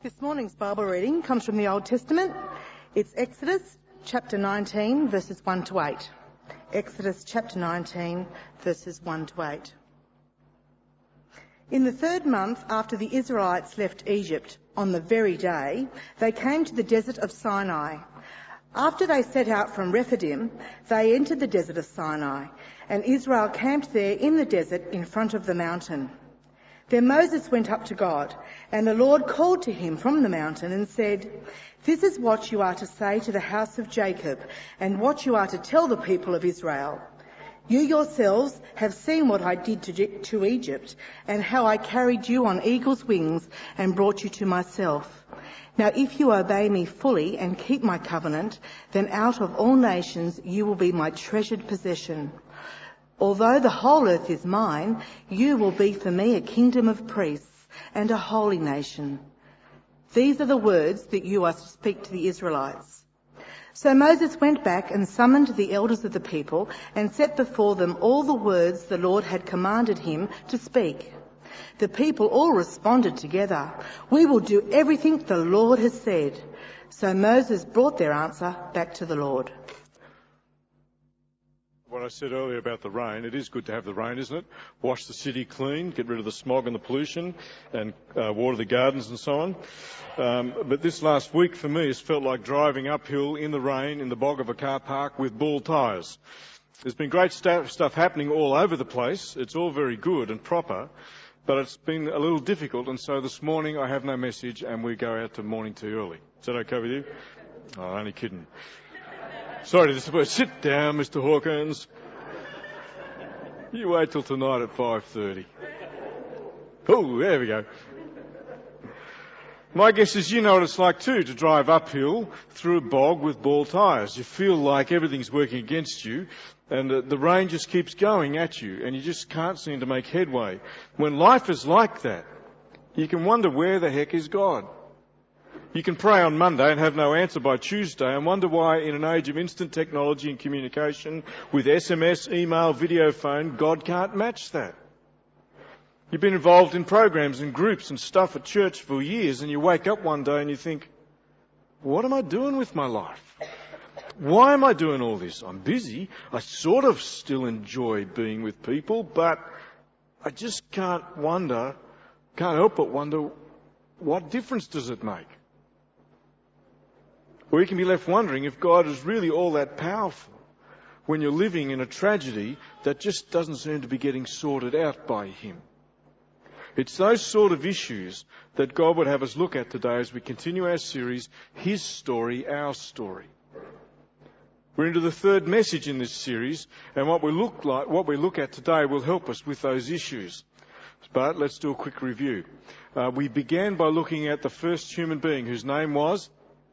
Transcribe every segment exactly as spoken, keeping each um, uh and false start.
This morning's Bible reading comes from the Old Testament. It's Exodus chapter nineteen, verses one to eight. Exodus chapter nineteen, verses one to eight. In the third month after the Israelites left Egypt, on the very day, they came to the desert of Sinai. After they set out from Rephidim, they entered the desert of Sinai, and Israel camped there in the desert in front of the mountain. Then Moses went up to God, and the Lord called to him from the mountain and said, "This is what you are to say to the house of Jacob, and what you are to tell the people of Israel. You yourselves have seen what I did to, to Egypt, and how I carried you on eagle's wings and brought you to myself. Now if you obey me fully and keep my covenant, then out of all nations you will be my treasured possession. Although the whole earth is mine, you will be for me a kingdom of priests and a holy nation. These are the words that you are to speak to the Israelites." So Moses went back and summoned the elders of the people and set before them all the words the Lord had commanded him to speak. The people all responded together, "We will do everything the Lord has said." So Moses brought their answer back to the Lord. What I said earlier about the rain, it is good to have the rain, isn't it? Wash the city clean, get rid of the smog and the pollution, and uh, water the gardens and so on. Um, but this last week for me has felt like driving uphill in the rain in the bog of a car park with bald tyres. There's been great stuff, stuff happening all over the place. It's all very good and proper, but it's been a little difficult, and so this morning I have no message and we go out to morning tea early. Is that okay with you? Oh, only kidding. Sorry to disappoint. Sit down, Mister Hawkins. You wait till tonight at five thirty. Oh, there we go. My guess is you know what it's like too, to drive uphill through a bog with bald tyres. You feel like everything's working against you, and uh, the rain just keeps going at you, and you just can't seem to make headway. When life is like that, you can wonder, where the heck is God? You can pray on Monday and have no answer by Tuesday and wonder why, in an age of instant technology and communication with S M S, email, video phone, God can't match that. You've been involved in programs and groups and stuff at church for years, and you wake up one day and you think, what am I doing with my life? Why am I doing all this? I'm busy. I sort of still enjoy being with people, but I just can't wonder, can't help but wonder, what difference does it make? Or you can be left wondering if God is really all that powerful when you're living in a tragedy that just doesn't seem to be getting sorted out by him. It's those sort of issues that God would have us look at today as we continue our series, His Story, Our Story. We're into the third message in this series, and what we look like, what we look at today will help us with those issues. But let's do a quick review. Uh, we began by looking at the first human being whose name was...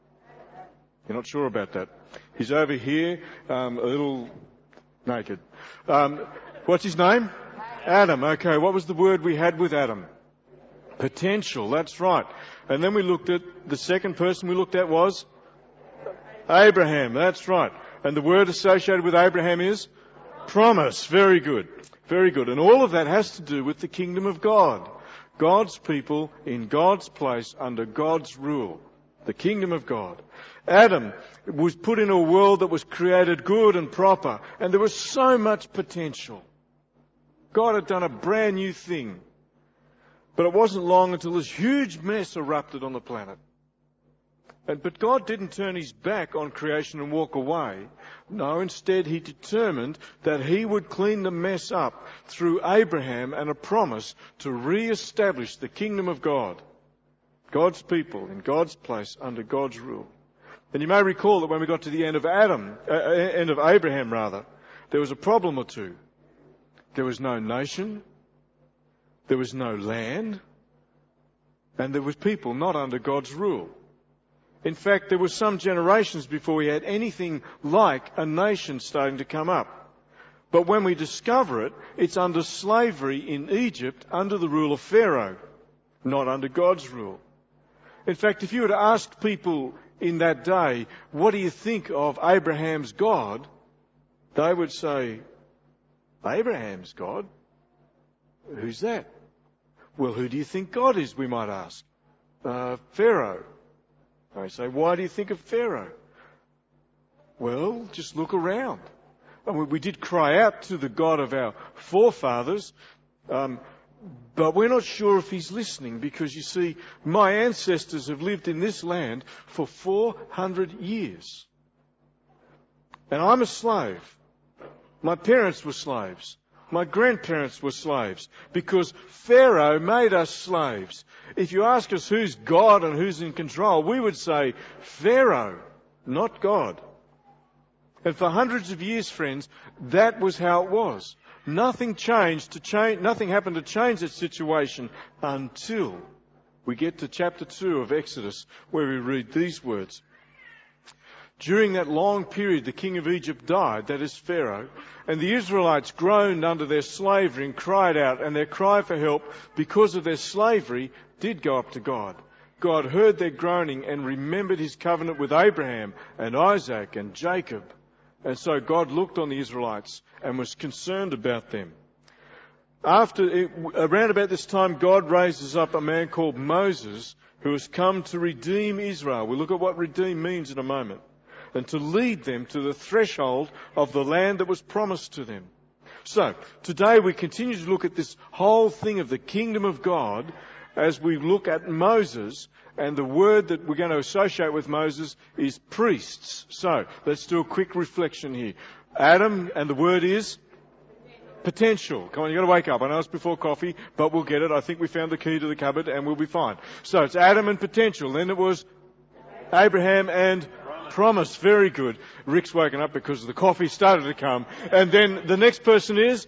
You're not sure about that. He's over here, um, a little naked. Um, what's his name? Adam. Okay, what was the word we had with Adam? Potential, that's right. And then we looked at, the second person we looked at was? Abraham, that's right. And the word associated with Abraham is? Promise. Very good. Very good. And all of that has to do with the kingdom of God. God's people in God's place under God's rule. The kingdom of God. Adam was put in a world that was created good and proper, and there was so much potential. God had done a brand new thing. But it wasn't long until this huge mess erupted on the planet. And, but God didn't turn his back on creation and walk away. No, instead he determined that he would clean the mess up through Abraham and a promise to re-establish the kingdom of God. God's people in God's place under God's rule. And you may recall that when we got to the end of Adam, uh, end of Abraham rather, there was a problem or two. There was no nation, there was no land, and there was people not under God's rule. In fact, there were some generations before we had anything like a nation starting to come up. But when we discover it, it's under slavery in Egypt under the rule of Pharaoh, not under God's rule. In fact, if you were to ask people in that day, what do you think of Abraham's God? They would say, Abraham's God? Who's that? Well, who do you think God is, we might ask? uh, Pharaoh. I say, why do you think of Pharaoh? Well, just look around. And we, we did cry out to the God of our forefathers, um, but we're not sure if he's listening, because you see, my ancestors have lived in this land for four hundred years. And I'm a slave. My parents were slaves. My grandparents were slaves, because Pharaoh made us slaves. If you ask us who's God and who's in control, we would say Pharaoh, not God. And for hundreds of years, friends, that was how it was. Nothing changed to change, nothing happened to change that situation until we get to chapter two of Exodus, where we read these words. During that long period, the king of Egypt died, that is Pharaoh, and the Israelites groaned under their slavery and cried out, and their cry for help because of their slavery did go up to God. God heard their groaning and remembered his covenant with Abraham and Isaac and Jacob. And so God looked on the Israelites and was concerned about them. After, it, around about this time, God raises up a man called Moses, who has come to redeem Israel. We'll look at what redeem means in a moment. And to lead them to the threshold of the land that was promised to them. So, today we continue to look at this whole thing of the kingdom of God as we look at Moses, and the word that we're going to associate with Moses is priests. So, let's do a quick reflection here. Adam, and the word is potential. Come on, you've got to wake up. I know it's before coffee, but we'll get it. I think we found the key to the cupboard and we'll be fine. So, it's Adam and potential. Then it was Abraham and promise. Very good. Rick's woken up because the coffee started to come. And then the next person is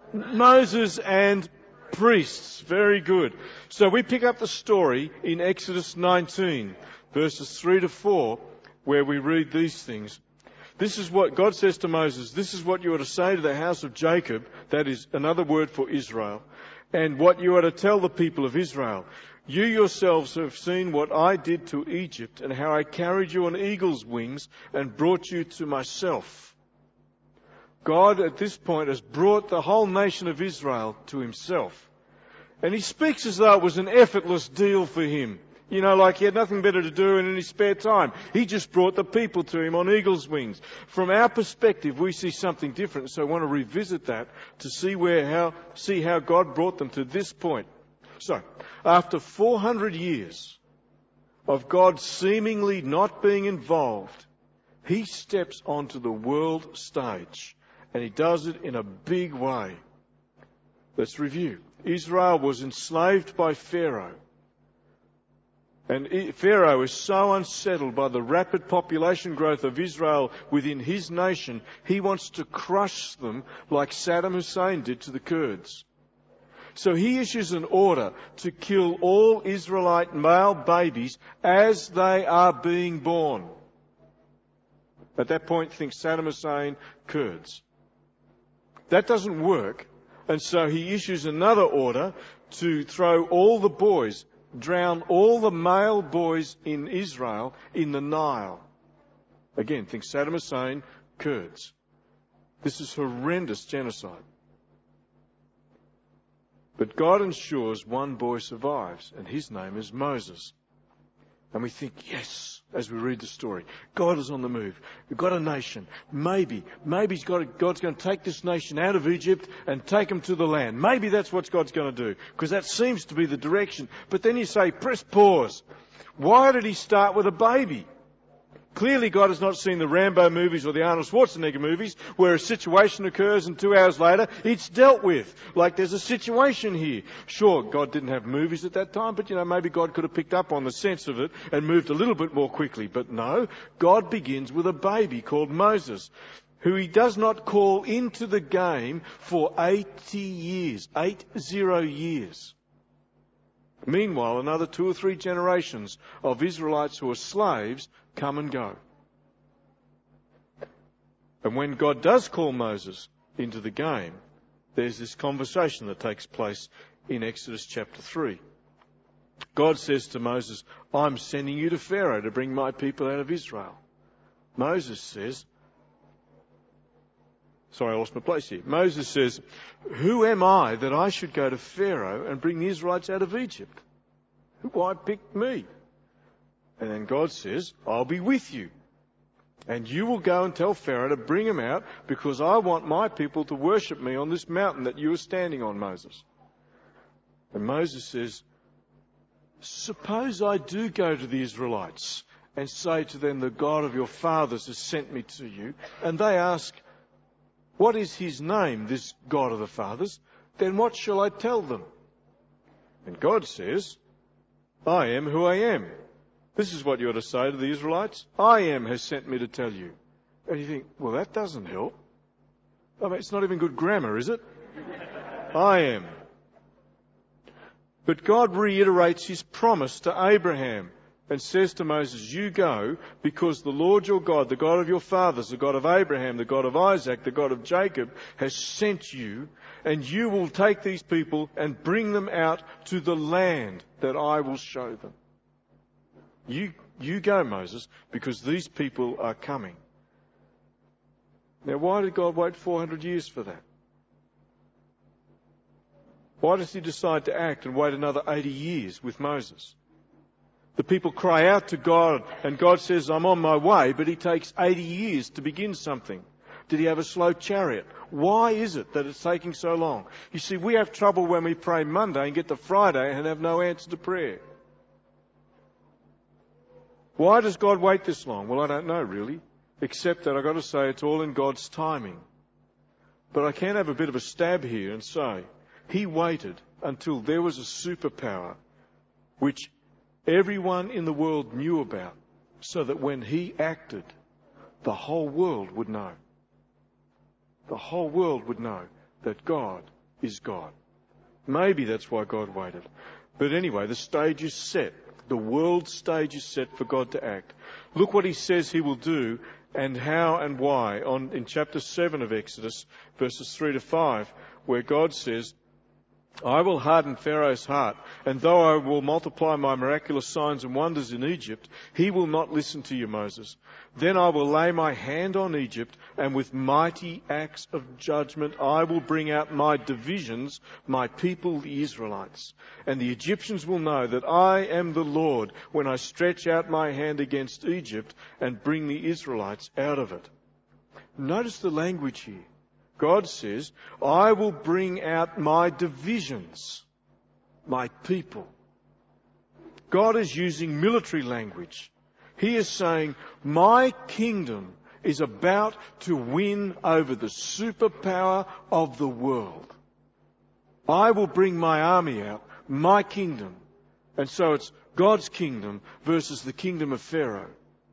Moses and priests. Very good. So we pick up the story in Exodus nineteen, verses three to four, where we read these things. This is what God says to Moses. This is what you are to say to the house of Jacob, that is another word for Israel, and what you are to tell the people of Israel. You yourselves have seen what I did to Egypt and how I carried you on eagle's wings and brought you to myself. God at this point has brought the whole nation of Israel to himself. And he speaks as though it was an effortless deal for him. You know, like he had nothing better to do and in his spare time. He just brought the people to him on eagle's wings. From our perspective, we see something different. So I want to revisit that to see where, how, see how God brought them to this point. So, after four hundred years of God seemingly not being involved, he steps onto the world stage, and he does it in a big way. Let's review. Israel was enslaved by Pharaoh. And Pharaoh is so unsettled by the rapid population growth of Israel within his nation, he wants to crush them like Saddam Hussein did to the Kurds. So he issues an order to kill all Israelite male babies as they are being born. At that point, think Saddam Hussein, Kurds. That doesn't work, and so he issues another order to throw all the boys, drown all the male boys in Israel in the Nile. Again, think Saddam Hussein, Kurds. This is horrendous genocide. But God ensures one boy survives, and his name is Moses. And we think, yes, as we read the story, God is on the move. We've got a nation. Maybe, maybe he's got a, God's going to take this nation out of Egypt and take them to the land. Maybe that's what God's going to do, because that seems to be the direction. But then you say, press pause. Why did he start with a baby? Clearly God has not seen the Rambo movies or the Arnold Schwarzenegger movies where a situation occurs and two hours later it's dealt with. Like there's a situation here. Sure, God didn't have movies at that time, but you know, maybe God could have picked up on the sense of it and moved a little bit more quickly. But no, God begins with a baby called Moses, who he does not call into the game for eighty years, eight zero years. Meanwhile, another two or three generations of Israelites who are slaves come and go. And when God does call Moses into the game, there's this conversation that takes place in Exodus chapter three. God says to Moses, I'm sending you to Pharaoh to bring my people out of Israel. Moses says, sorry, I lost my place here. Moses says, who am I that I should go to Pharaoh and bring the Israelites out of Egypt? Why pick me? And then God says, I'll be with you. And you will go and tell Pharaoh to bring him out, because I want my people to worship me on this mountain that you are standing on, Moses. And Moses says, suppose I do go to the Israelites and say to them, the God of your fathers has sent me to you, and they ask, what is his name, this God of the fathers? Then what shall I tell them? And God says, I am who I am. This is what you ought to say to the Israelites. I am has sent me to tell you. And you think, well, that doesn't help. I mean, it's not even good grammar, is it? I am. But God reiterates his promise to Abraham and says to Moses, you go, because the Lord your God, the God of your fathers, the God of Abraham, the God of Isaac, the God of Jacob, has sent you, and you will take these people and bring them out to the land that I will show them. You, you go, Moses, because these people are coming. Now, why did God wait four hundred years for that? Why does he decide to act and wait another eighty years with Moses? The people cry out to God, and God says, I'm on my way, but he takes eighty years to begin something. Did he have a slow chariot? Why is it that it's taking so long? You see, we have trouble when we pray Monday and get to Friday and have no answer to prayer. Why does God wait this long? Well, I don't know really, except that I've got to say it's all in God's timing. But I can have a bit of a stab here and say, he waited until there was a superpower which everyone in the world knew about, so that when he acted, the whole world would know. The whole world would know that God is God. Maybe that's why God waited. But anyway, the stage is set. The world stage is set for God to act. Look what he says he will do and how and why on, in chapter seven of Exodus, verses three to five, where God says, I will harden Pharaoh's heart, and though I will multiply my miraculous signs and wonders in Egypt, he will not listen to you, Moses. Then I will lay my hand on Egypt, and with mighty acts of judgment I will bring out my divisions, my people, the Israelites. And the Egyptians will know that I am the Lord when I stretch out my hand against Egypt and bring the Israelites out of it. Notice the language here. God says, I will bring out my divisions, my people. God is using military language. He is saying, my kingdom is about to win over the superpower of the world. I will bring my army out, my kingdom. And so it's God's kingdom versus the kingdom of Pharaoh.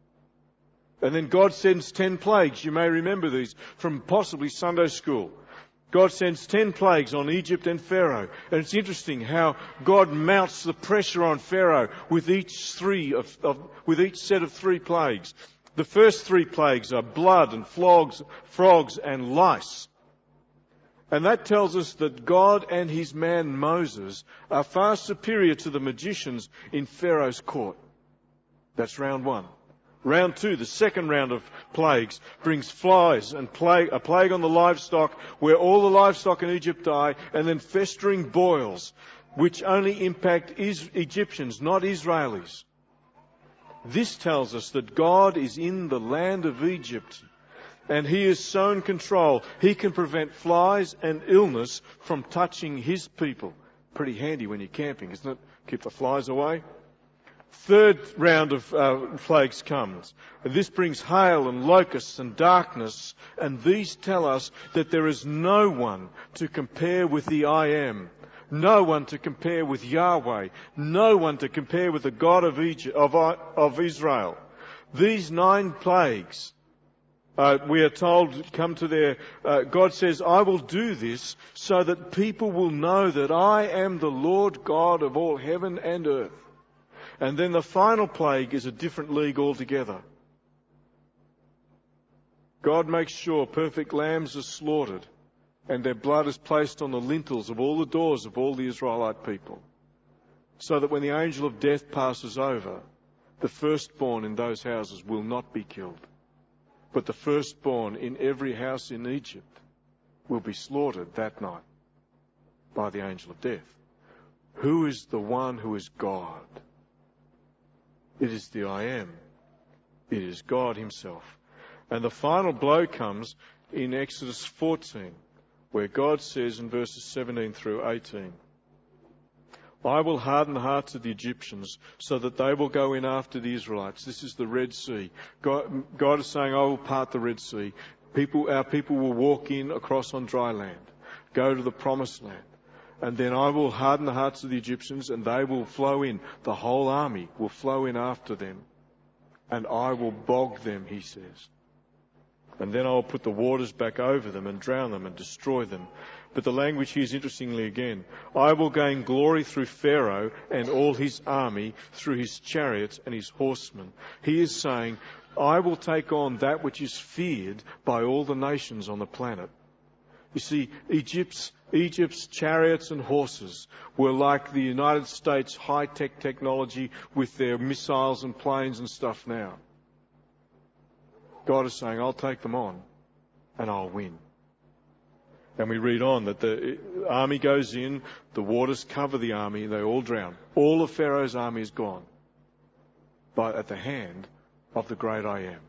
And then God sends ten plagues. You may remember these from possibly Sunday school. God sends ten plagues on Egypt and Pharaoh. And it's interesting how God mounts the pressure on Pharaoh with each three of, of with each set of three plagues. The first three plagues are blood and flogs, frogs and lice. And that tells us that God and his man Moses are far superior to the magicians in Pharaoh's court. That's round one. Round two, the second round of plagues, brings flies and plague, a plague on the livestock where all the livestock in Egypt die, and then festering boils, which only impact is Egyptians, not Israelis. This tells us that God is in the land of Egypt, and he is so in control, he can prevent flies and illness from touching his people. Pretty handy when you're camping, isn't it? Keep the flies away. Third round of uh, plagues comes. This brings hail and locusts and darkness, and these tell us that there is no one to compare with the I Am, no one to compare with Yahweh, no one to compare with the God of Egypt, of, of Israel. These nine plagues, uh, we are told, come to their, uh, God says, I will do this so that people will know that I am the Lord God of all heaven and earth. And then the final plague is a different league altogether. God makes sure perfect lambs are slaughtered and their blood is placed on the lintels of all the doors of all the Israelite people, so that when the angel of death passes over, the firstborn in those houses will not be killed, but the firstborn in every house in Egypt will be slaughtered that night by the angel of death. Who is the one who is God? It is the I Am. It is God himself. And the final blow comes in Exodus fourteen, where God says in verses seventeen through eighteen, I will harden the hearts of the Egyptians so that they will go in after the Israelites. This is the Red Sea. God, God is saying, I will part the Red Sea. People, our people will walk in across on dry land, go to the promised land. And then I will harden the hearts of the Egyptians and they will flow in. The whole army will flow in after them. And I will bog them, he says. And then I will put the waters back over them and drown them and destroy them. But the language here is interestingly again, I will gain glory through Pharaoh and all his army, through his chariots and his horsemen. He is saying, I will take on that which is feared by all the nations on the planet. You see, Egypt's, Egypt's chariots and horses were like the United States high-tech technology with their missiles and planes and stuff now. God is saying, I'll take them on and I'll win. And we read on that the army goes in, the waters cover the army, they all drown. All of Pharaoh's army is gone, but at the hand of the great I Am.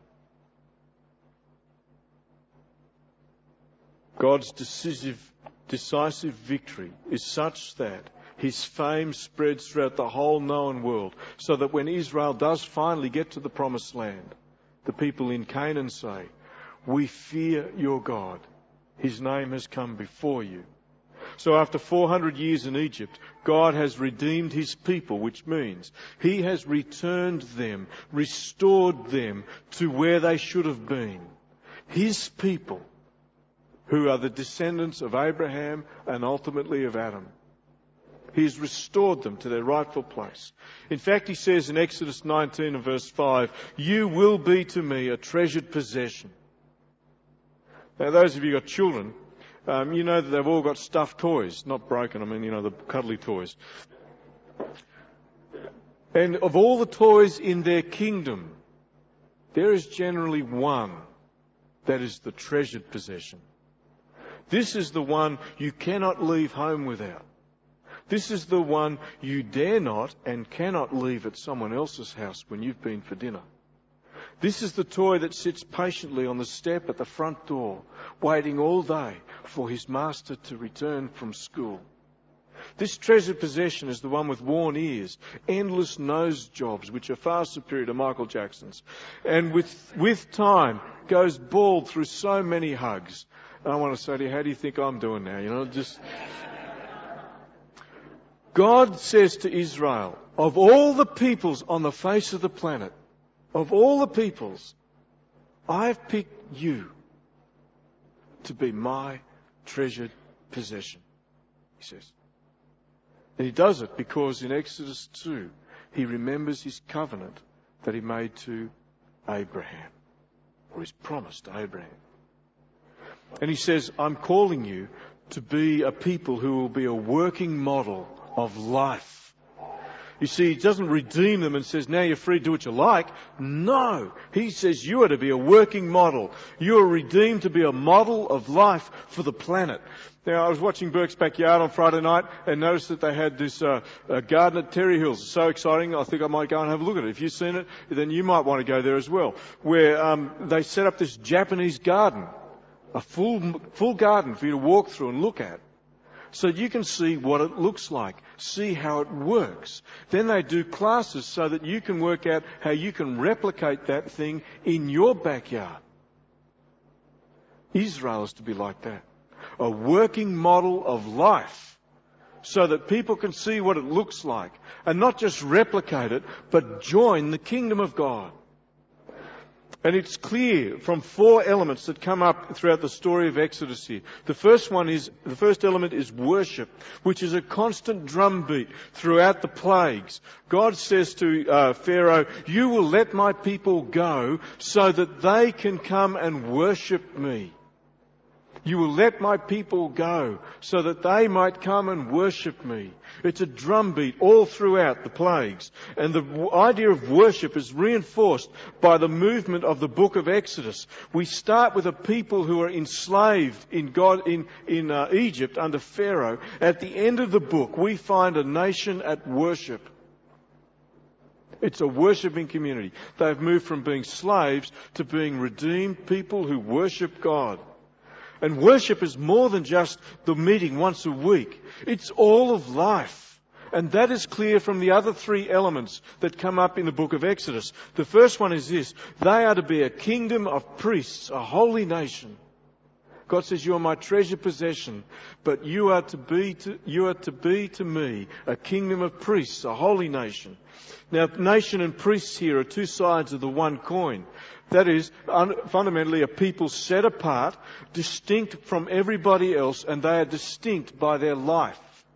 God's decisive, decisive victory is such that his fame spreads throughout the whole known world, so that when Israel does finally get to the promised land, the people in Canaan say, we fear your God. His name has come before you. So after four hundred years in Egypt, God has redeemed his people, which means he has returned them, restored them to where they should have been. His people, who are the descendants of Abraham and ultimately of Adam. He has restored them to their rightful place. In fact, he says in Exodus nineteen and verse five, you will be to me a treasured possession. Now, those of you who got children, um, you know that they've all got stuffed toys. Not broken, I mean, you know, the cuddly toys. And of all the toys in their kingdom, there is generally one that is the treasured possession. This is the one you cannot leave home without. This is the one you dare not and cannot leave at someone else's house when you've been for dinner. This is the toy that sits patiently on the step at the front door, waiting all day for his master to return from school. This treasured possession is the one with worn ears, endless nose jobs, which are far superior to Michael Jackson's, and with, with time goes bald through so many hugs. And I want to say to you, how do you think I'm doing now? You know, just... God says to Israel, of all the peoples on the face of the planet, of all the peoples, I've picked you to be my treasured possession, he says. And he does it because in Exodus two, he remembers his covenant that he made to Abraham, or his promise to Abraham. And he says, I'm calling you to be a people who will be a working model of life. You see, he doesn't redeem them and says, now you're free to do what you like. No. He says you are to be a working model. You are redeemed to be a model of life for the planet. Now, I was watching Burke's Backyard on Friday night and noticed that they had this uh, uh, garden at Terry Hills. It's so exciting, I think I might go and have a look at it. If you've seen it, then you might want to go there as well. Where um, they set up this Japanese garden, a full, full garden for you to walk through and look at, so you can see what it looks like, see how it works. Then they do classes so that you can work out how you can replicate that thing in your backyard. Israel is to be like that. A working model of life so that people can see what it looks like and not just replicate it, but join the kingdom of God. And it's clear from four elements that come up throughout the story of Exodus here. The first one is, the first element is worship, which is a constant drumbeat throughout the plagues. God says to uh, Pharaoh, you will let my people go so that they can come and worship me. You will let my people go so that they might come and worship me. It's a drumbeat all throughout the plagues. And the idea of worship is reinforced by the movement of the book of Exodus. We start with a people who are enslaved in God, in, in uh, Egypt under Pharaoh. At the end of the book, we find a nation at worship. It's a worshipping community. They've moved from being slaves to being redeemed people who worship God. And worship is more than just the meeting once a week. It's all of life. And that is clear from the other three elements that come up in the book of Exodus. The first one is this: they are to be a kingdom of priests, a holy nation. God says, you are my treasured possession, but you are to be to, you are to be to me a kingdom of priests, a holy nation. Now, nation and priests here are two sides of the one coin. That is, un- fundamentally a people set apart, distinct from everybody else, and they are distinct by their life.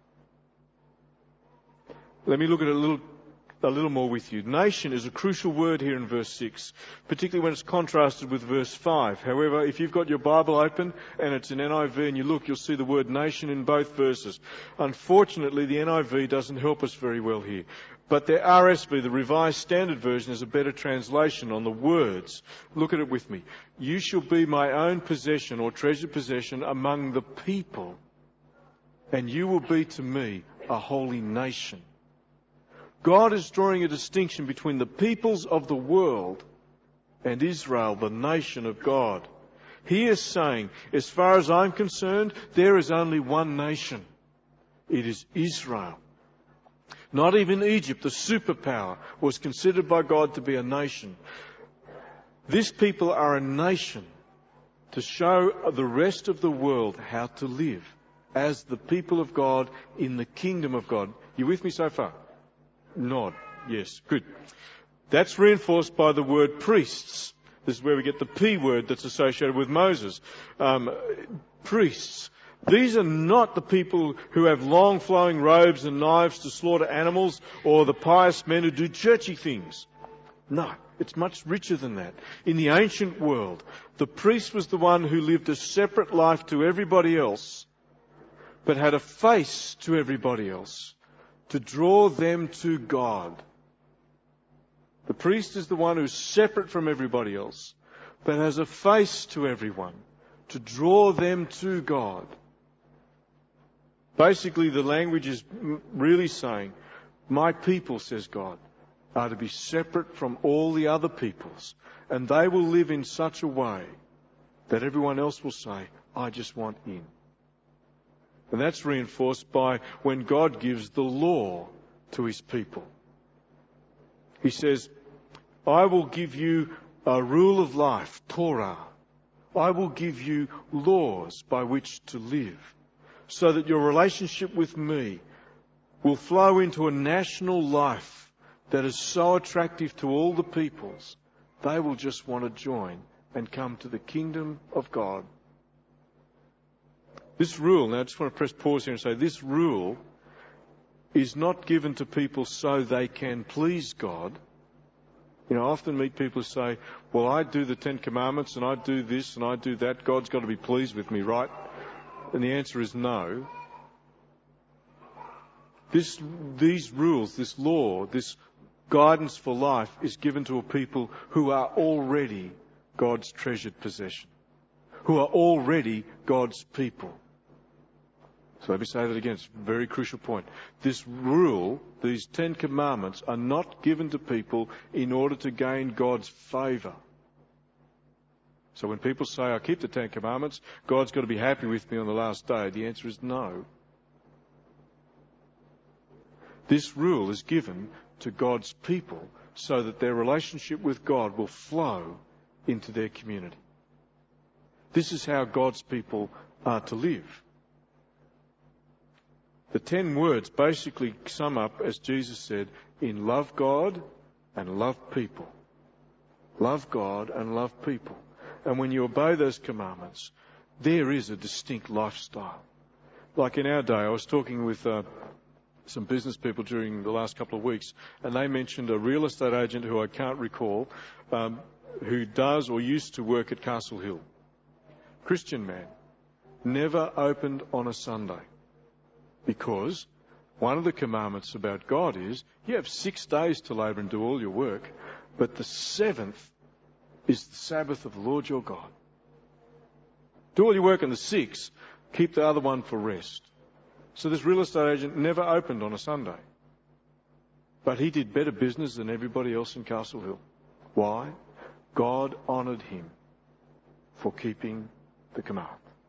Let me look at it a little, a little more with you. Nation is a crucial word here in verse six, particularly when it's contrasted with verse five. However, if you've got your Bible open and it's an N I V and you look, you'll see the word nation in both verses. Unfortunately, the N I V doesn't help us very well here. But the R S V, the Revised Standard Version, is a better translation on the words. Look at it with me. You shall be my own possession or treasured possession among the people, and you will be to me a holy nation. God is drawing a distinction between the peoples of the world and Israel, the nation of God. He is saying, as far as I'm concerned, there is only one nation. It is Israel. Not even Egypt, the superpower, was considered by God to be a nation. This people are a nation to show the rest of the world how to live as the people of God in the kingdom of God. You with me so far? Nod. Yes, good. That's reinforced by the word priests. This is where we get the P word that's associated with Moses. Um, priests. These are not the people who have long flowing robes and knives to slaughter animals, or the pious men who do churchy things. No, it's much richer than that. In the ancient world, the priest was the one who lived a separate life to everybody else, but had a face to everybody else to draw them to God. The priest is the one who's separate from everybody else, but has a face to everyone to draw them to God. Basically, the language is really saying, my people, says God, are to be separate from all the other peoples, and they will live in such a way that everyone else will say, I just want in. And that's reinforced by when God gives the law to his people. He says, I will give you a rule of life, Torah. I will give you laws by which to live, so that your relationship with me will flow into a national life that is so attractive to all the peoples, they will just want to join and come to the kingdom of God. This rule, now I just want to press pause here and say, this rule is not given to people so they can please God. You know, I often meet people who say, well, I do the Ten Commandments and I do this and I do that. God's got to be pleased with me, right? And the answer is no. This, these rules, this law, this guidance for life is given to a people who are already God's treasured possession, who are already God's people. So let me say that again. It's a very crucial point. This rule, these Ten Commandments, are not given to people in order to gain God's favour. So when people say, I keep the Ten Commandments, God's got to be happy with me on the last day, the answer is no. This rule is given to God's people so that their relationship with God will flow into their community. This is how God's people are to live. The ten words basically sum up, as Jesus said, in love God and love people. Love God and love people. And when you obey those commandments, there is a distinct lifestyle. Like in our day, I was talking with uh, some business people during the last couple of weeks, and they mentioned a real estate agent who I can't recall, um, who does or used to work at Castle Hill. Christian man. never opened on a Sunday. Because one of the commandments about God is you have six days to labour and do all your work, but the seventh is the Sabbath of the Lord your God. Do all your work on the sixth, keep the other one for rest. So this real estate agent never opened on a Sunday. But he did better business than everybody else in Castle Hill. Why? God honoured him for keeping the command.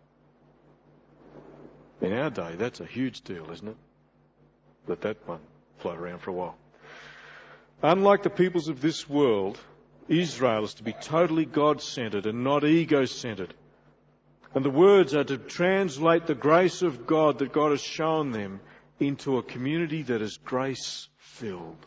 In our day, that's a huge deal, isn't it? Let that one float around for a while. Unlike the peoples of this world, Israel is to be totally God-centred and not ego-centred. And the words are to translate the grace of God that God has shown them into a community that is grace-filled.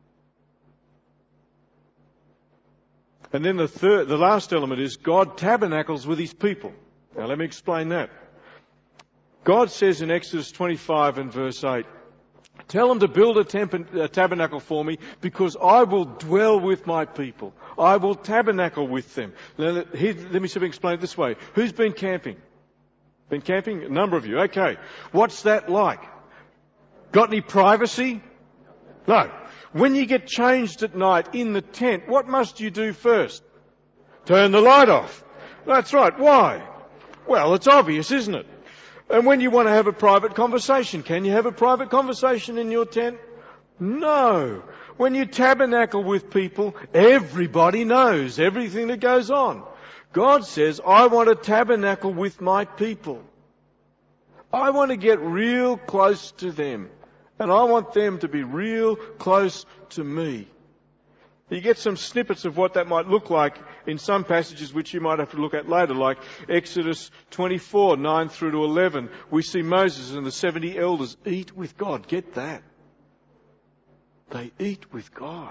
And then the third, the last element is God tabernacles with his people. Now let me explain that. God says in Exodus twenty-five and verse eight, tell them to build a, temp- a tabernacle for me because I will dwell with my people. I will tabernacle with them. Now, here, let me see if I can explain it this way. Who's been camping? Been camping? A number of you. Okay. What's that like? Got any privacy? No. When you get changed at night in the tent, what must you do first? Turn the light off. That's right. Why? Well, it's obvious, isn't it? And when you want to have a private conversation, can you have a private conversation in your tent? No. When you tabernacle with people, everybody knows everything that goes on. God says, I want to tabernacle with my people. I want to get real close to them. And I want them to be real close to me. You get some snippets of what that might look like in some passages which you might have to look at later, like Exodus twenty-four, nine through to eleven. We see Moses and the seventy elders eat with God. Get that? They eat with God.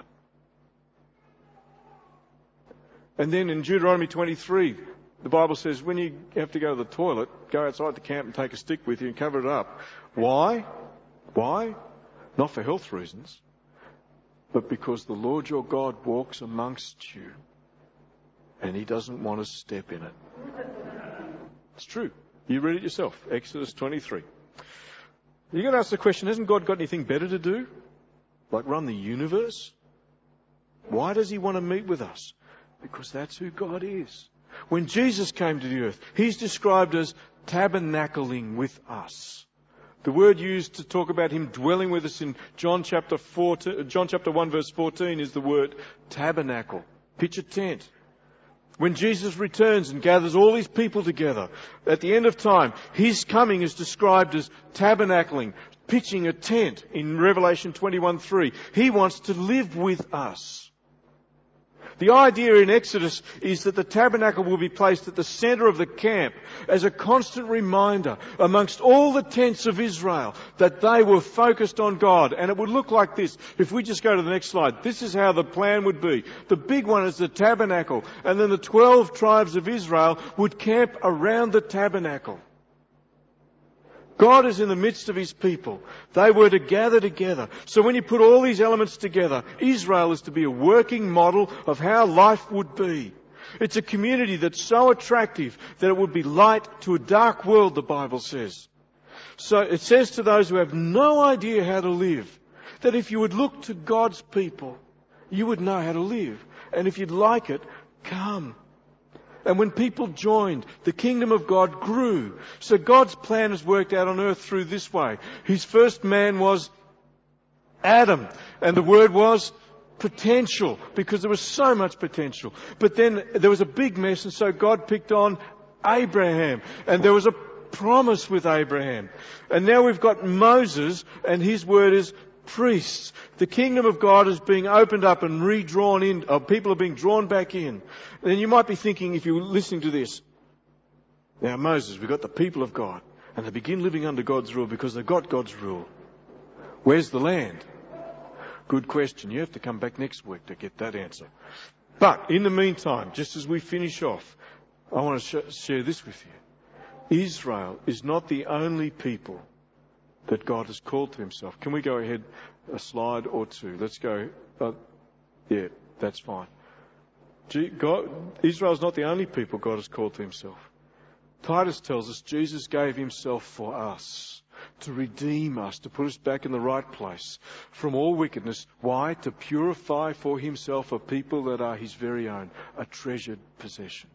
And then in Deuteronomy twenty-three, the Bible says when you have to go to the toilet, go outside the camp and take a stick with you and cover it up. Why? Why? Not for health reasons, but because the Lord your God walks amongst you and he doesn't want to step in it. It's true. You read it yourself. Exodus twenty-three. You're going to ask the question, hasn't God got anything better to do? Like run the universe? Why does he want to meet with us? Because that's who God is. When Jesus came to the earth, he's described as tabernacling with us. The word used to talk about him dwelling with us in John chapter four, John chapter one verse fourteen is the word tabernacle. Pitch a tent. When Jesus returns and gathers all his people together at the end of time, his coming is described as tabernacling, pitching a tent in Revelation twenty-one three. He wants to live with us. The idea in Exodus is that the tabernacle will be placed at the centre of the camp as a constant reminder amongst all the tents of Israel that they were focused on God. And it would look like this. If we just go to the next slide, this is how the plan would be. The big one is the tabernacle, and then the twelve tribes of Israel would camp around the tabernacle. God is in the midst of his people. They were to gather together. So when you put all these elements together, Israel is to be a working model of how life would be. It's a community that's so attractive that it would be light to a dark world, the Bible says. So it says to those who have no idea how to live, that if you would look to God's people, you would know how to live. And if you'd like it, come. And when people joined, the kingdom of God grew. So God's plan is worked out on earth through this way. His first man was Adam. And the word was potential, because there was so much potential. But then there was a big mess, and so God picked on Abraham. And there was a promise with Abraham. And now we've got Moses, and his word is priests. The kingdom of God is being opened up and redrawn in. Uh, people are being drawn back in. Then you might be thinking, if you're listening to this, now Moses, we've got the people of God, and they begin living under God's rule because they've got God's rule. Where's the land? Good question. You have to come back next week to get that answer. But in the meantime, just as we finish off, I want to sh- share this with you. Israel is not the only people that God has called to himself. Can we go ahead a slide or two? Let's go. Uh, yeah, that's fine. God, Israel's not the only people God has called to himself. Titus tells us Jesus gave himself for us, to redeem us, to put us back in the right place from all wickedness. Why? To purify for himself a people that are his very own, a treasured possession.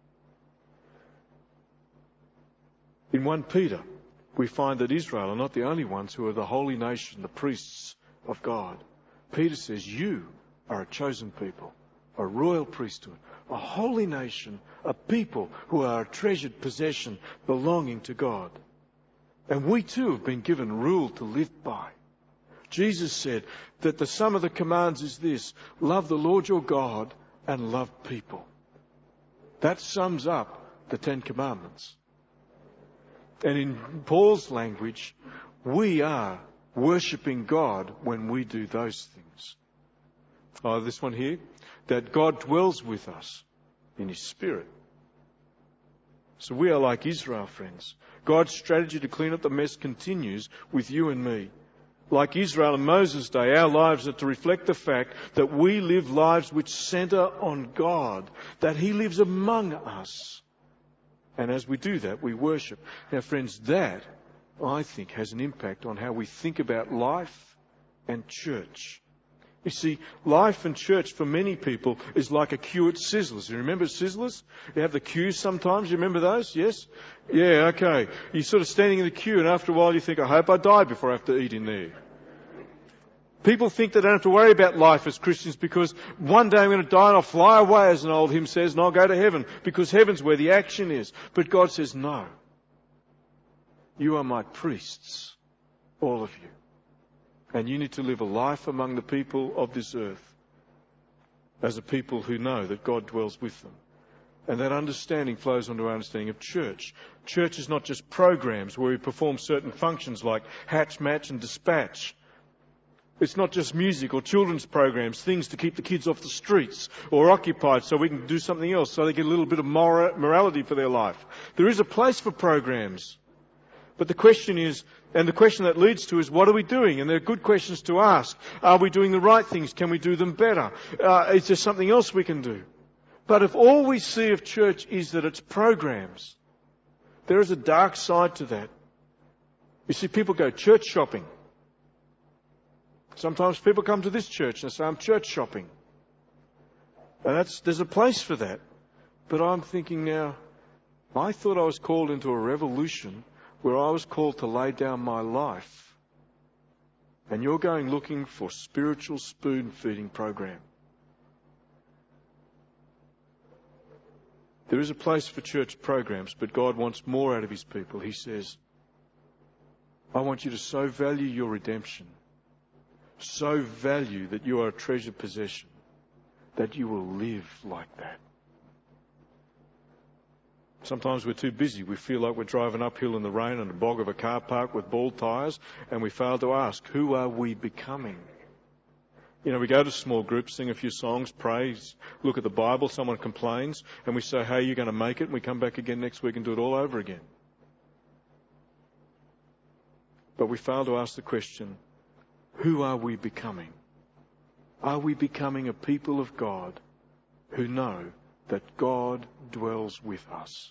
In First Peter, we find that Israel are not the only ones who are the holy nation, the priests of God. Peter says, you are a chosen people, a royal priesthood, a holy nation, a people who are a treasured possession belonging to God. And we too have been given rule to live by. Jesus said that the sum of the commands is this: love the Lord your God and love people. That sums up the Ten Commandments. And in Paul's language, we are worshipping God when we do those things. Oh, this one here, that God dwells with us in his Spirit. So we are like Israel, friends. God's strategy to clean up the mess continues with you and me. Like Israel in Moses' day, our lives are to reflect the fact that we live lives which centre on God, that he lives among us. And as we do that, we worship. Now, friends, that, I think, has an impact on how we think about life and church. You see, life and church for many people is like a queue at Sizzlers. You remember Sizzlers? You have the queues sometimes. You remember those? Yes? Yeah, okay. You're sort of standing in the queue, and after a while you think, I hope I die before I have to eat in there. People think they don't have to worry about life as Christians because one day I'm going to die and I'll fly away, as an old hymn says, and I'll go to heaven because heaven's where the action is. But God says, no. You are my priests, all of you. And you need to live a life among the people of this earth as a people who know that God dwells with them. And that understanding flows onto our understanding of church. Church is not just programs where we perform certain functions like hatch, match and dispatch. It's not just music or children's programs, things to keep the kids off the streets or occupied so we can do something else, so they get a little bit of mora- morality for their life. There is a place for programs. But the question is, and the question that leads to is, what are we doing? And they're good questions to ask. Are we doing the right things? Can we do them better? Uh, is there something else we can do? But if all we see of church is that it's programs, there is a dark side to that. You see, people go church shopping. Sometimes people come to this church and say, I'm church shopping. And that's, there's a place for that. But I'm thinking now, I thought I was called into a revolution where I was called to lay down my life. And you're going looking for spiritual spoon-feeding program. There is a place for church programs, but God wants more out of his people. He says, I want you to so value your redemption, so value that you are a treasured possession, that you will live like that. Sometimes we're too busy. We feel like we're driving uphill in the rain in a bog of a car park with bald tyres, and we fail to ask, who are we becoming? You know, we go to small groups, sing a few songs, pray, look at the Bible, someone complains, and we say, hey, you're going to make it, and we come back again next week and do it all over again. But we fail to ask the question, who are we becoming? Are we becoming a people of God who know that God dwells with us?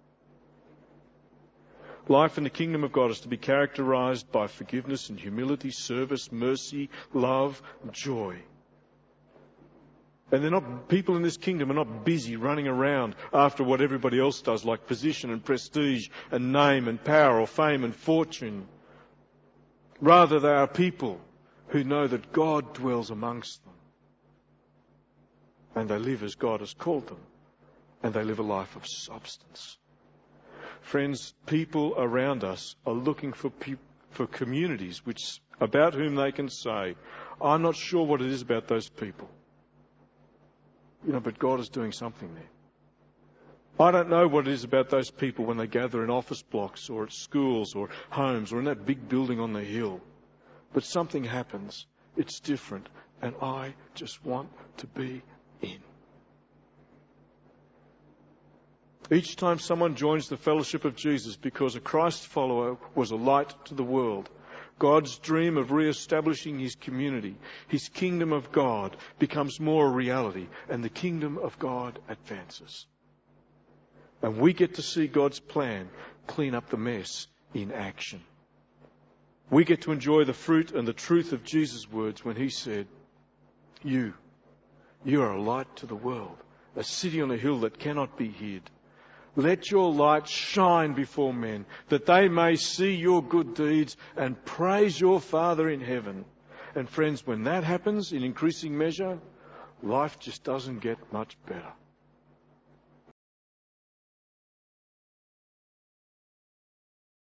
Life in the kingdom of God is to be characterized by forgiveness and humility, service, mercy, love, joy. And they're not, people in this kingdom are not busy running around after what everybody else does, like position and prestige and name and power or fame and fortune. Rather, they are people who know that God dwells amongst them. And they live as God has called them. And they live a life of substance. Friends, people around us are looking for pe- for communities which about whom they can say, I'm not sure what it is about those people. You know, but God is doing something there. I don't know what it is about those people when they gather in office blocks or at schools or homes or in that big building on the hill. But something happens. It's different. And I just want to be in. Each time someone joins the fellowship of Jesus because a Christ follower was a light to the world, God's dream of re-establishing his community, his kingdom of God, becomes more a reality, and the kingdom of God advances. And we get to see God's plan clean up the mess in action. We get to enjoy the fruit and the truth of Jesus' words when he said, You, you are a light to the world, a city on a hill that cannot be hid. Let your light shine before men, that they may see your good deeds and praise your Father in heaven. And friends, when that happens in increasing measure, life just doesn't get much better.